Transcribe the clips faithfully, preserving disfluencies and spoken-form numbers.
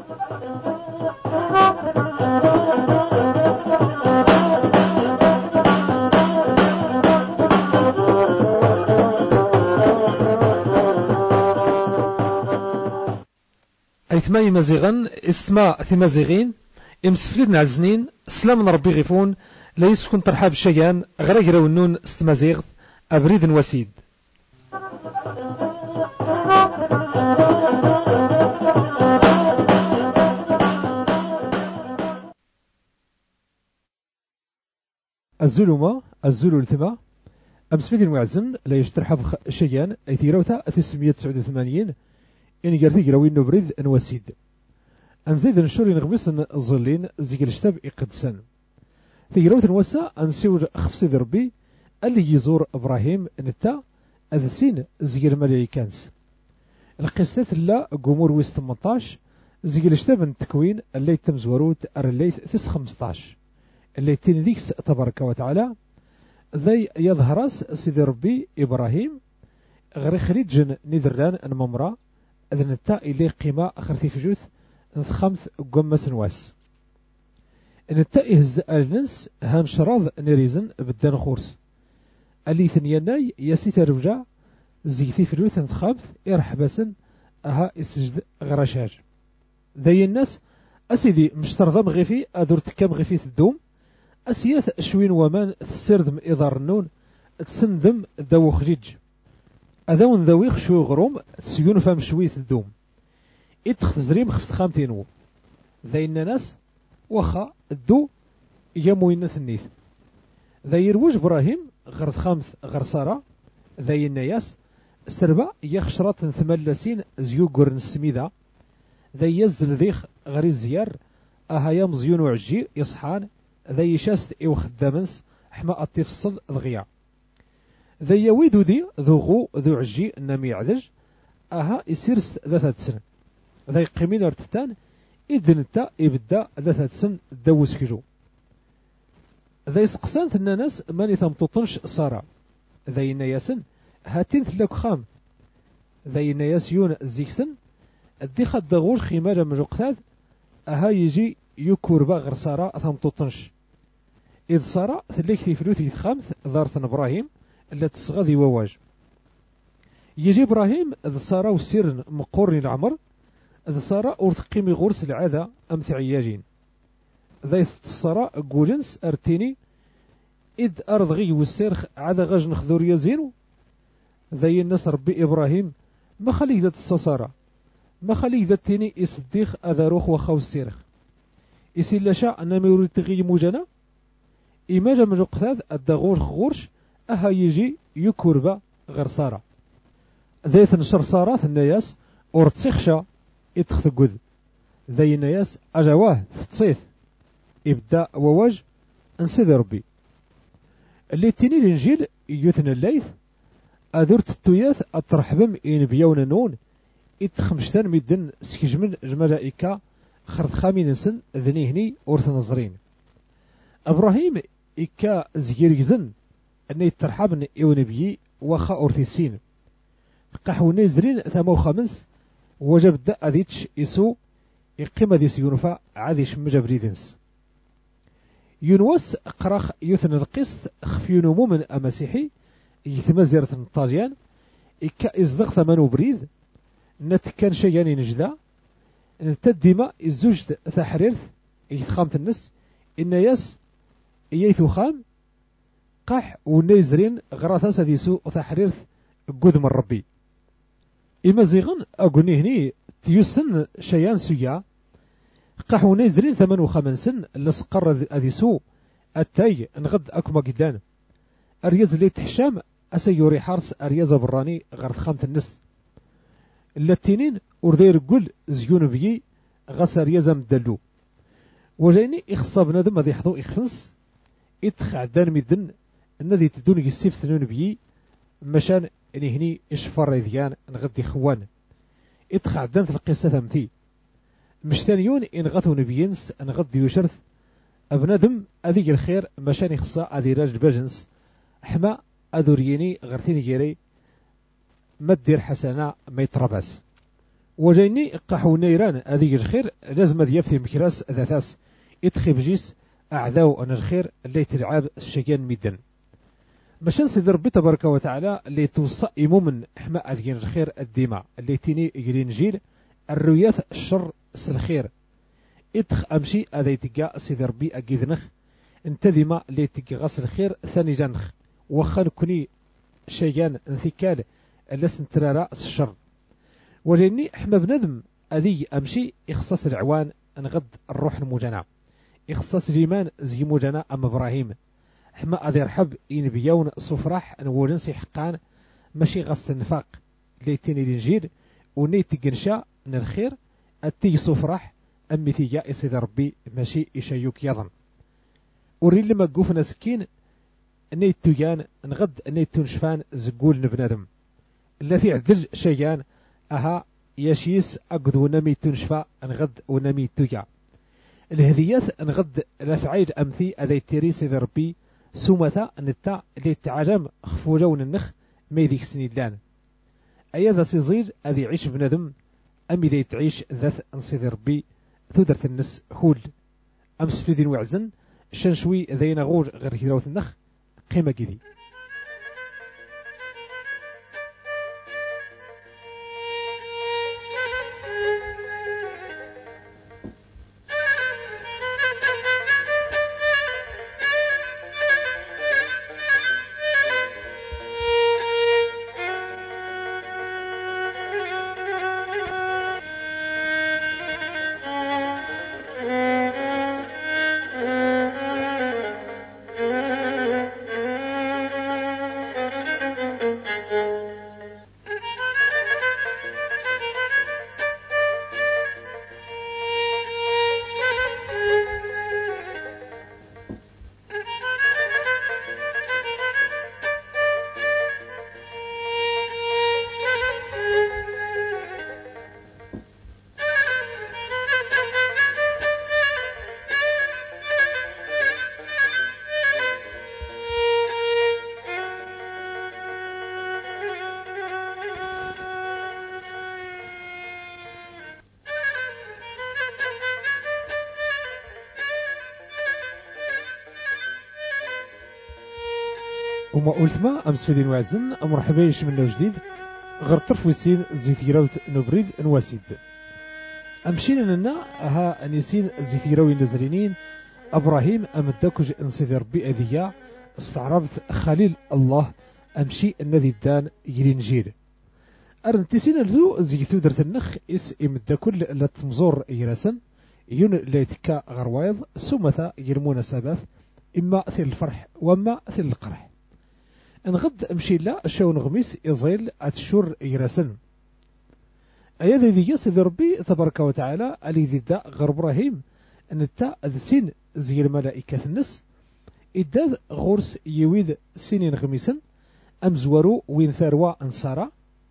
أيتما مزيغن استماع ثمازيغين امسفليد نعزنين سلام ربي غيفون لا يسكن ترحاب الشيان غير ونون استمازيغ أبريد وسيد. الزلمة الزلو الثما أمسفليد المعزن لا يشترحب شيان أي ثيروتا ثمانمائة وتسعة وثمانين إن قرثي قراوين نبريد نوسيد أنزيد نشوري نغمس الظلين زيك الشتاب إقدسان ثيروت نوسا أنسيور خفصي ربي اللي يزور إبراهيم نتا أذسين زيك الملايكانس القصة لا قمور ويس ثمانطاش زيك الشتاب التكوين اللي تم زوروت أرليث ثس خمسطاش اللي تنديكس تبارك وتعالى ذي يظهرس سيدي ربي إبراهيم غير خريج نذران الممرة إذن التا إلي قيمة أخرتي فجوث نثخمث قمة سنواس إن التا إهز النس هان شراض نريزن بدان خورس اللي ثنياناي ياسيت رجع زيكتي فجوث نثخمث إرحباسن أها إسجد غرشاج ذي الناس أسيدي مشترضم غيفي أدور تكام غيفي الدوم أسياث شوين ومان تسردم إضار النون تسندم داو خجيج أذاون ذويخ شوي غروم تسيون فام شوي الدوم إتخت زريم خفت خامتينو ذا إن ناس وخا الدو يموين ثنيث ذا يروج إبراهيم غرد خامث غرسارة ذا الناس سربا يخشرات ثملسين زيو قرن السميدة ذا يزل ذيخ غري الزيار أها يمزيون وعجي يصحان ذا يشاست إيو خدامنس حما أتفصل ضغيا ذا يويدو دي ذو غو ذو عجي نامي عدج أها يسيرس ذات سنة ذا يقيمين ارتتان إذن تا إبدا ذات سن دوس كيلو ذا يسقسان ثنا ناس ماني ثمتطنش صارا ذا يناياسن هاتين ثلاك خام ذا يناياسيون الزيكسن الدي خد دغوش خيماجة من رقثاذ أها يجي يكوربا غير صارا ثمتطنش إذ صارا ثليك في فلوثي خامث ذارثن إبراهيم اللي تصغذي وواج يجي إبراهيم ذ صارا وسير مقورني العمر ذ صارا أرثقيمي غرس العادة أمث عياجين ذا صارا قولنس أرتيني إذ أرضغي والسيرخ عادا غاج نخذور يزينو ذا الناس ربي إبراهيم ما خليك ذات الصصارى ما خليك ذات تيني إصديخ أذاروخ وخاو السيرخ إسي شاء أنا ما يريد تغي موجنا إما جا من رقثاذ الدغور خغورش أها يجي يكوربا غير صارا ذات نشر صارا الناس ورتسخشا إتخذ قد ذي الناس أجواه تتصيث إبداء وواج أنسيد ربي اللي تيني الإنجيل يثنى الليث أذورت التوياث أترحبم إن بيون نون إتخمشتان مدن سكجمن الملائكة خرد خامين سن ذنيهني أورث نظرين إبراهيم إكا زيريزن أن يترحبن إيو نبيي وخا أورثيسين قحوني زرين ثمو خمس وجب دا أذيتش إسو إقيمة ديس يونفا عاديش مجابريدنس يونوس قراخ يثنى القسط خفيونو مومن أمسيحي يثمى زيارة الطاجيان إكا إزدغ ثمانو بريد نتكان شياني نجدا نتديما الزوج ثحريرث يتخامت النس إن ياس إيايثو خام قح ونيزرين غراثا سديسو ثحريرث قدم الربي إما زيغن أقولني هني تيوسن شيان سيا قح ونيزرين ثمن وخمن سن لسقر أديسو التاي نغد أكما قدان أرياز اللي تحشام أسيوري حارس أرياز براني غرث خامت النس اللاتينين وردير قل زيون بيي غس أريازا مدلو وجايني إخصاب نادم هذي حضو إخنس إتخعدان مدن الذي تدون يسيف ثنون بيي مشان إني هني إشفار ريذيان نغدي خوان إتخعدان في القصة ثمتي مشتانيون إن غثو نبيينس نغدي يشرث أبنادم أذيك الخير مشان إخصاء أذي راجل باجنس حما أذوريني غرثيني جيري ما تدير حسنة ما يتربس وجيني قحو نيران هذه الخير لازم دياب في مكراس ذاتاس اتخي بجيس أعداو أن الخير اللي تلعب الشيان ميدن باش نسيد ربي تبارك وتعالى اللي توصى من حماء هذه الخير الدماء اللي تيني يجري نجيل الرياث الشر سالخير اتخ أمشي هذا يتقى سيد ربي أجيذ نخ انت ديما اللي تقى غسل الخير ثاني جنخ وخا نكوني شيان انثكال اللي ترى رأس الشر وجيني حما بندم أذي أمشي إخصاص العوان نغد الروح المجنى إخصاص الإيمان زي مجنى أم إبراهيم حما أذي رحب ينبيون صفراح نولنسي حقان ماشي غص النفاق ليتيني الإنجيل ونيت تقنشا من الخير أتي صفراح أمي تيجا إسيد ربي ماشي إشيوك يظن وري لما قوفنا سكين نيت تيان نغد نيت تنشفان زقول نبنادم التي عدل شيان أها يشيس أقد ونمي تنشفى نغد ونمي تجا الهديات نغد لفعيد أمثي أذي تيريس ذي ربي سومتا نتا اللي تعجم خفولون النخ ميديك سنيدلان أيضا سيزير أذي يعيش بندم أمي ذي تعيش ذات نصيد ربي ثدرت النس هول أمس في ذي وعزن شنشوي ذي نغور غير هيروت النخ قيمة جدي وما قلت ما أمس في دين وعزن مرحبايش منه جديد غير طرف ويسين زيت يراوت نبريد نواسيد أمشينا لنا ها نسين زيت يراوي نزرينين إبراهيم أمدكج انصيد ربي أذية استعربت خليل الله أمشي الذي الدان يرين جيل أرنتسين الزو زيتو درت النخ إس إمدكل لا تمزور يرسن يون ليتكا غروايض سمثا يرمون سباث إما ثل الفرح وما ثل القرح نغد امشي لا شون غميس يزيل اتشور يرسن ايا ذي سيدي ربي تبارك وتعالى علي ذي دا غير ابراهيم ان التا ذسين زي الملائكة النس إداد غورس يويد سنين غميسن أمزورو وين ثروا أنصارا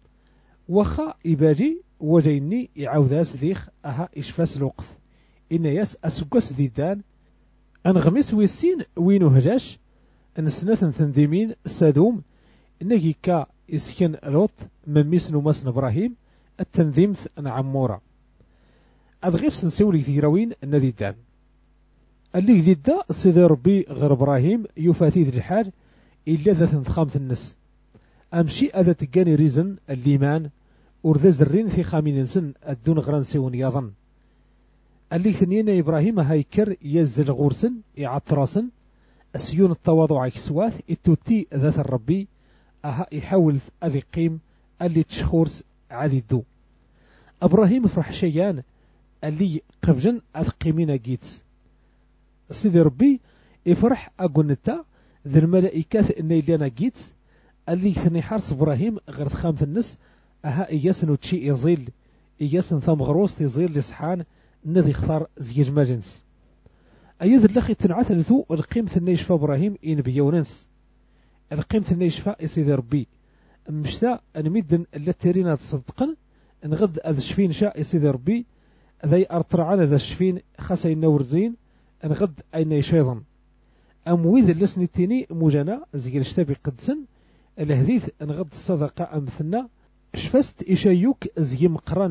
وخا إباجي وجيني يعوداس ذيخ أها إشفاس الوقت إن ياس أسقس ذي دان أنغمس ويسين وينو هجاش أنسناث تنذيمين سادوم إنه كا إسكن لوط مميس نماسن إبراهيم التنظيمث نعمورا أدغيف سنسولي ثيروين النذي دان اللي ذي دا سيدي ربي غير إبراهيم يفاتي ذي الحاج إلا ذا تنخامث النس أمشي أذا تقاني ريزن الليمان ورذا زرين في خامين سن الدون غران سيون يظن اللي ثنين إبراهيم هايكر يزل غورسن يعطراسن السيون التواضع كسواث التوتي ذات الربي أها يحاول أذي قيم اللي تشخورس عادي الدو إبراهيم فرح شيان اللي قفجن أذقيمين جيتس سيدي ربي يفرح أقولنتا ذي الملائكات إني لنا جيتس اللي ثني حارس إبراهيم غير خامث النس أها إياسن وتشي يزيل إياسن ثم غروس يزيل لصحان الذي اختار زيج ماجنس أيضا الأخي تنعثل ذو القيمة النيشفى إبراهيم إن بيوننس القيمة النيشفى سيدي ربي مشتا نمدن اللترين تصدقن نغد أذ شفين شاء سيدي ربي ذي أرطرعان ذا الشفين خاصة النوردين نغد أين يشيضن أمويذ اللسن التيني موجانا زيجل اشتابي قدسن الهديث نغد الصدقة أمثلنا شفست إشايوك زي مقرن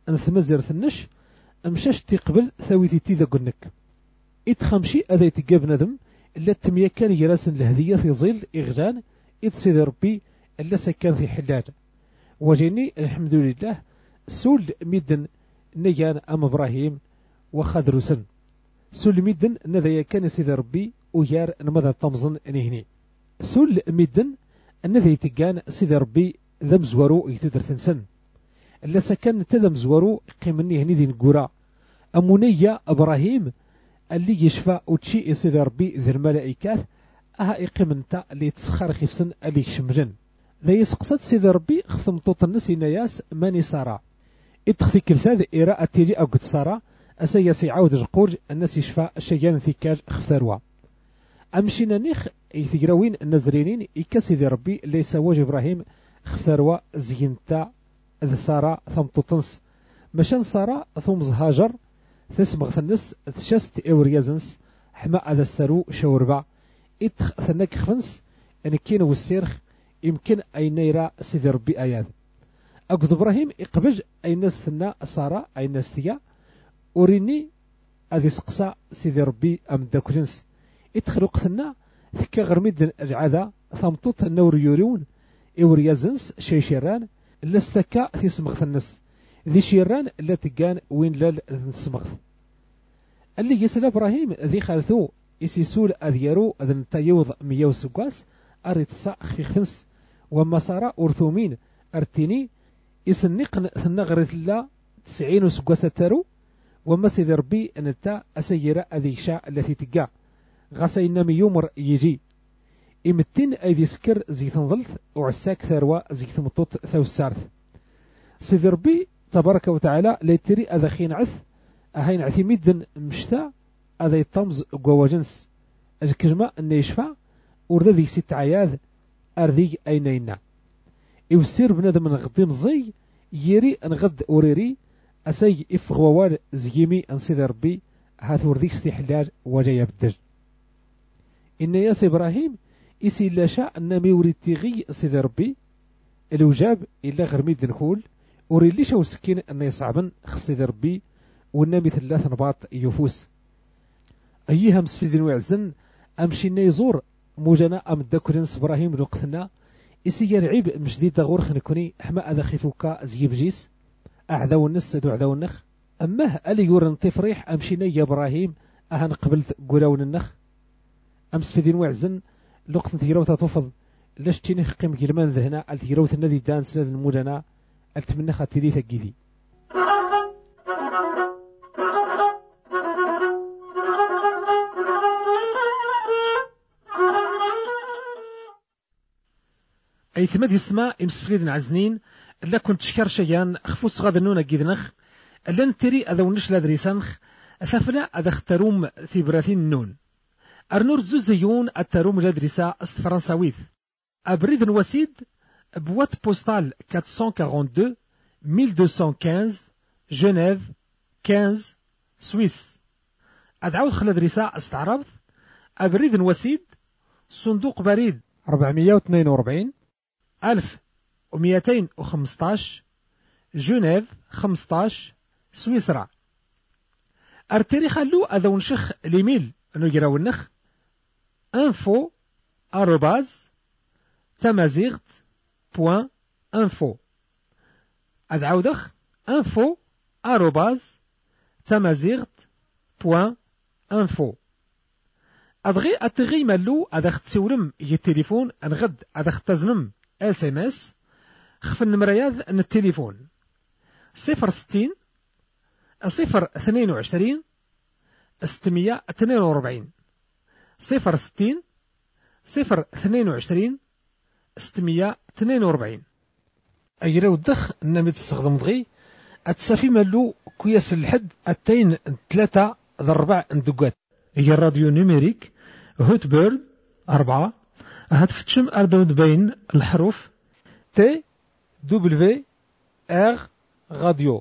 انثمزر ثنش امشاش تقبل ثاويتي تيدا قلنك اتخمشي اذا يتقى بنادم الا التمية كان يراسن الهدية في ظل اغلان ات سيدي ربي الا سكان في حلال وجيني الحمد لله سول ميدن نيان ام ابراهيم وخذروسن سول ميدن نذا كان سيدي ربي ويار نمذا طمزن نهني سول ميدن الذي يتقان سيدي ربي ذا مزورو يتدر تنسن الا سكن تذا مزورو قيمني هني ذي نقورا امونية ابراهيم اللي يشفى وتشي سيدي ربي ذي الملائكات اها اقيم انت اللي تسخر خفسن اللي يشمجن ذا يسقصد سيدي ربي خثم طوط الناس يناياس ماني سارا اتخفي كلثاذ إراء تيجي أو قد سارا أسياسي عاود القرج الناس يشفى شيان ثيكاج خثاروا أمشينا نيخ يثيروين النزرينين إكا سيدي ربي ليس واج إبراهيم خثاروا زينتا ذا سارا ثم تطنس مشان سارا ثم زهاجر تسمغ ثنس تشست إوريازنس حما أذا ستارو شوربا إتخ ثنك خفنس أن كين والسيرخ يمكن أي نيرا سيدي ربي آيات أقد إبراهيم إقبج أي ناس ثنا سارا أي ناس ثيا أوريني أذي سقسا سيدي ربي أم داكولنس إتخلق ثنا ثكا غرميد العادة ثمطوط النور يوريون إوريازنس شي شيران لستكا في سمغ الناس ذي شيران التي كان وين لال سمغ اللي يسال إبراهيم ذي خالثو يسيسول أذيارو أذن تايوض مياو سقاس أريتسا خيخنس وما سارا أرثومين أرتيني يسنقن ثنغرت الله تسعين وسقاسة تارو وما سيدي ربي أنتا أسيرا أذي شاء التي تقع غسينا ميومر يجي إمتين أيدي سكر زي تنظلث وعساك ثاروا زي ثمطوط ثو السارث سيدي ربي تبارك وتعالى ليتري أذا خين عث أهين عثي ميدن مشتا أذا يطمز قواجنس أجكجما أن يشفع ورد ذي ست عياذ أرذي أينينا يوسير بنادم من غديم زي يري نغد أوريري أسي إفغوال زيمي أن سيدي ربي هاث ورديك استحلال وجايا بالدج إن ياس إبراهيم إسي لا شاء أنمي وريد تغي سيدي ربي الوجاب إلا غرميد نخول وري ليش هو السكين أن يصعبن خف سيدي ربي والنامي ثلاث نباط يفوس أيها مسفيدين وعزن أمشي يزور موجنا أم داكولنس إبراهيم لوقتنا إسي يرعيب مجديد دغور خنكوني حما أذا خيفوكا زيب جيس أعذو النس دو عذو النخ أمه ألي يورن طفريح أمشينا يا إبراهيم أهن قبلت قراون النخ أمس في دين وعزن لقط تيروتا تفض لاش تينخ قيم جلمان ذهنا التيروت النذي دان سنة الموجنا التمنخ تريثا جيدي أي ثمد يسمى إمسفريد عزنين لا كنت شكر شيان خفوس غاد النونة جيدنخ لن تري أذا ونش لا دريسانخ أثافنا أذا اختروم في براثين النون أرنور زوزيون التروم لا دريسا أست فرنساويث أبريد وسيد بوات بوستال أربعمائة واثنين وأربعين ألف ومئتين وخمسة جنيف خمسة سويس أدعوذ خلا دريسا استعرض أبريد وسيد صندوق بريد أربعمائة واثنين وأربعين ألف ومئتين وخمسطاش جنيف خمسطاش سويسرا ارتري خلو اذا ونشخ ليميل انو يراو النخ انفو اروباز تمازيغت بوان انفو ادعاودخ انفو اروباز تمازيغت بوان انفو ادغي اتغي مالو ادخ تسورم يي التليفون انغد ادخ تزنم اس ام اس خف النمرياذ ان التليفون صفر ستين صفر اثنين وعشرين ستمية اثنين وأربعين صفر ستين صفر اثنين وعشرين ستمية اثنين وأربعين أجرا ودخ نمي تستخدم دغي أتسافي مالو كويس الحد أتين ثلاثة ضربع ندقات هي الراديو نيميريك هوت بيرد أربعة هتفتشم أردود بين الحروف تي دبليو ار راديو